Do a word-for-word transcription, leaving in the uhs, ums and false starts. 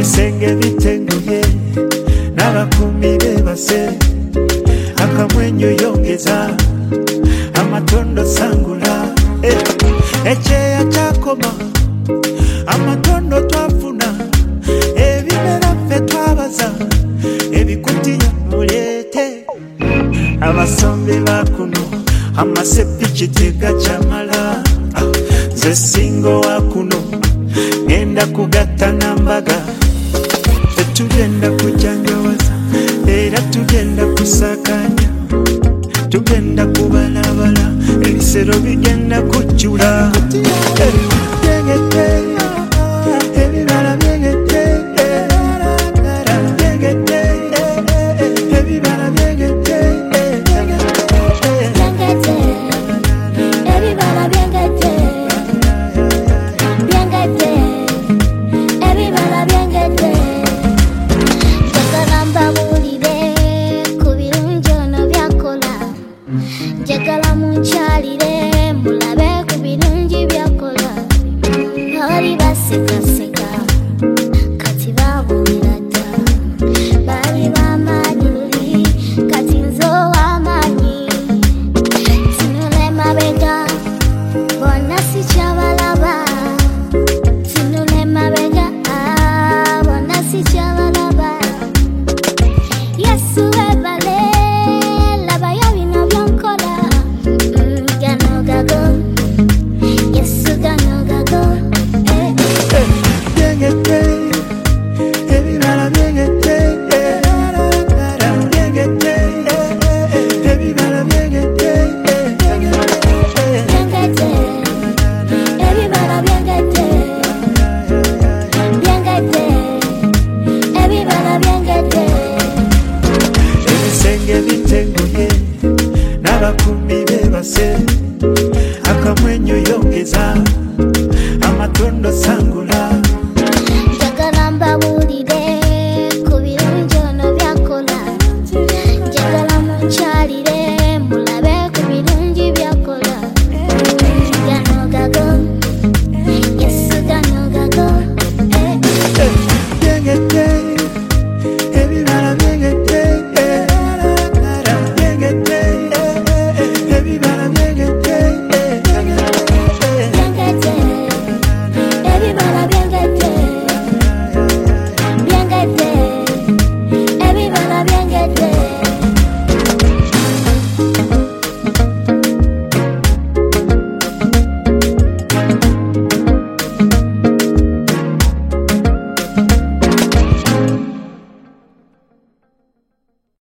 ebisenge bitenguye n'abakuumi beebase akamwenyo yongeza amatondo sangula ekyeya kyakoma amatondo twafuna ebimera ffe twabaza ebikutiya muleete abasombe bakuno amasepiki tegakyamala nze singo wakuno ngenda kugatta nambaga tetugenda kujanjawaza era tugenda kusakanya tugenda kubalabala ebisero bigenda kujjula